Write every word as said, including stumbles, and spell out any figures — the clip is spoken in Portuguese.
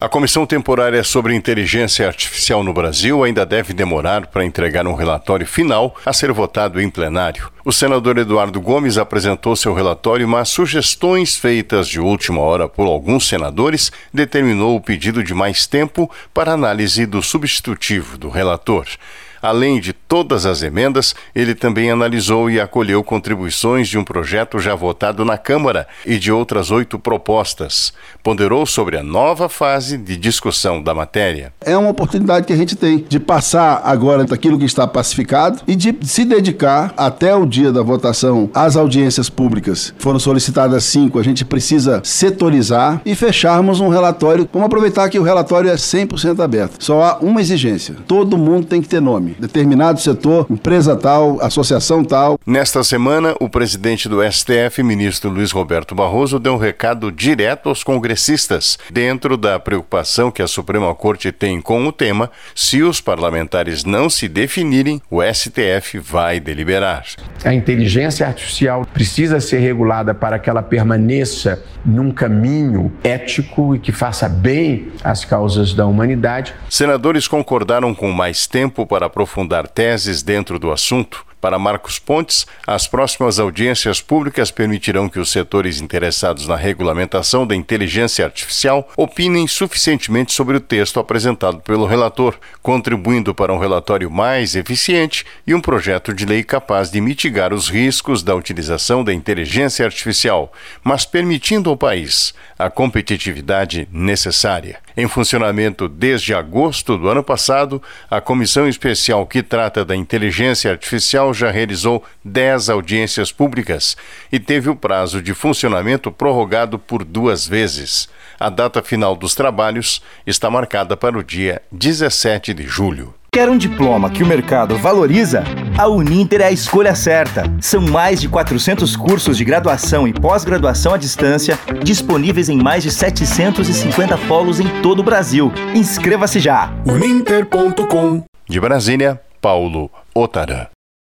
A Comissão Temporária sobre Inteligência Artificial no Brasil ainda deve demorar para entregar um relatório final a ser votado em plenário. O senador Eduardo Gomes apresentou seu relatório, mas sugestões feitas de última hora por alguns senadores determinou o pedido de mais tempo para análise do substitutivo do relator. Além de todas as emendas, ele também analisou e acolheu contribuições de um projeto já votado na Câmara e de outras oito propostas. Ponderou sobre a nova fase de discussão da matéria. É uma oportunidade que a gente tem de passar agora daquilo que está pacificado e de se dedicar até o dia da votação às audiências públicas. Foram solicitadas cinco, a gente precisa setorizar e fecharmos um relatório. Vamos aproveitar que o relatório é cem por cento aberto. Só há uma exigência: todo mundo tem que ter nome. Determinado setor, empresa tal, associação tal. Nesta semana, o presidente do S T F, ministro Luiz Roberto Barroso, deu um recado direto aos congressistas, dentro da preocupação que a Suprema Corte tem com o tema. Se os parlamentares não se definirem, o S T F vai deliberar. A inteligência artificial precisa ser regulada para que ela permaneça num caminho ético e que faça bem às causas da humanidade. Senadores concordaram com mais tempo para aprofundar teses dentro do assunto. Para Marcos Pontes, as próximas audiências públicas permitirão que os setores interessados na regulamentação da inteligência artificial opinem suficientemente sobre o texto apresentado pelo relator, contribuindo para um relatório mais eficiente e um projeto de lei capaz de mitigar os riscos da utilização da inteligência artificial, mas permitindo ao país a competitividade necessária. Em funcionamento desde agosto do ano passado, a comissão especial que trata da inteligência artificial já realizou dez audiências públicas e teve o prazo de funcionamento prorrogado por duas vezes. A data final dos trabalhos está marcada para o dia dezessete de julho. Quer um diploma que o mercado valoriza? A Uninter é a escolha certa. São mais de quatrocentos cursos de graduação e pós-graduação à distância disponíveis em mais de setecentos e cinquenta polos em todo o Brasil. Inscreva-se já! uninter ponto com. De Brasília, Paulo Otarã.